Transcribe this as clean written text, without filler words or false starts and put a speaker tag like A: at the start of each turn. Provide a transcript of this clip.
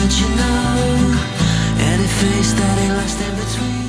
A: let you know. Any face that ain't lost in between.